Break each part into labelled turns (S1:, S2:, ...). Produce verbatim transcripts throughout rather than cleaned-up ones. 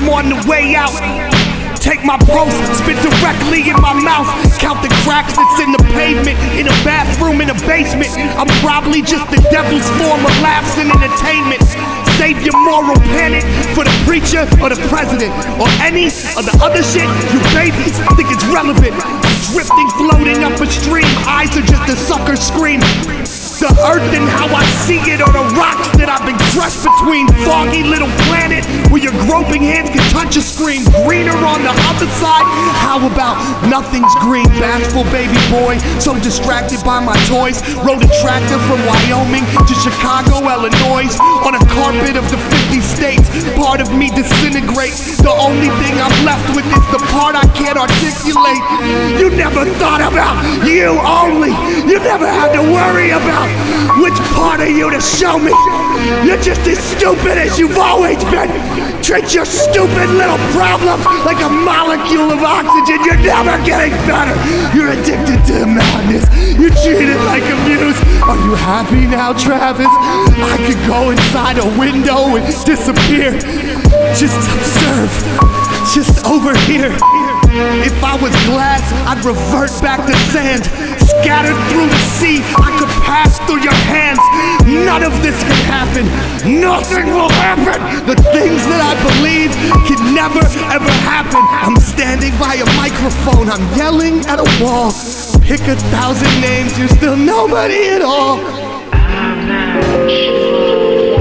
S1: I'm on the way out. Take my pulse, spit directly in my mouth. Count the cracks that's in the pavement. In a bathroom in a basement. I'm probably just the devil's form of laughs and entertainment. Save your moral panic for the preacher or the president or any of the other shit you babies think it's relevant. Drifting, floating up a stream, eyes are just a sucker scream. The earth and how I see it are the rocks that I've been crushed between. Foggy little planet where your groping hands can touch a screen. Greener on the other side, how about nothing's green? Bashful baby boy, so distracted by my toys. Rode a tractor from Wyoming to Chicago, Illinois. On a carpet of the fifty states, part of me disintegrates. The only thing I'm left with is the part I can't articulate. You never thought about you only. You never had to worry about which part of you to show me. You're just as stupid as you've always been. Treat your stupid little problem like a molecule of oxygen. You're never getting better. You're addicted to madness. You treat it like a muse. Are you happy now, Travis? I could go inside a window and disappear. Just observe. Just over here. If I was glass, I'd revert back to sand. Scattered through the sea, I could pass through your hands. None of this can happen. Nothing will happen. The things that I believe can never ever happen. I'm standing by a microphone, I'm yelling at a wall. Pick a thousand names, you're still nobody at all. I'm not sure.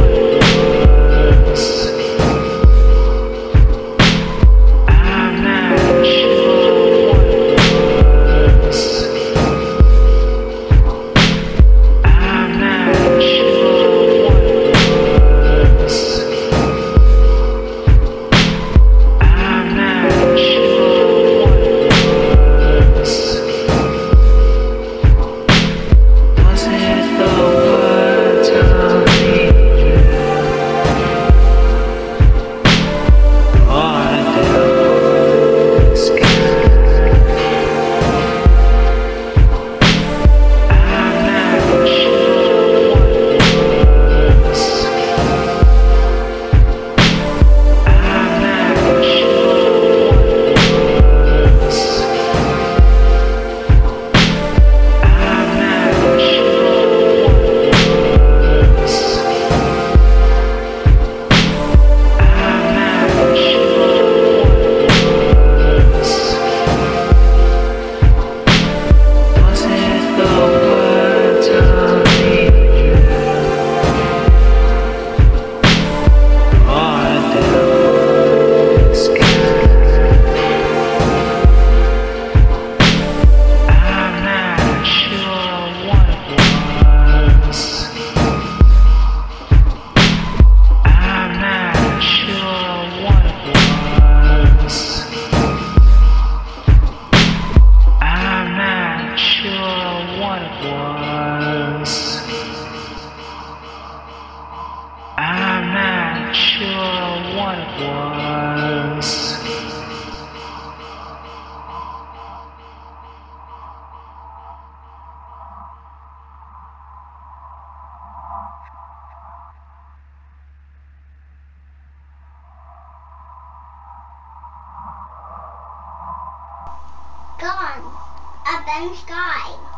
S1: I'm not sure what it was.
S2: Gone. Avenged Guy.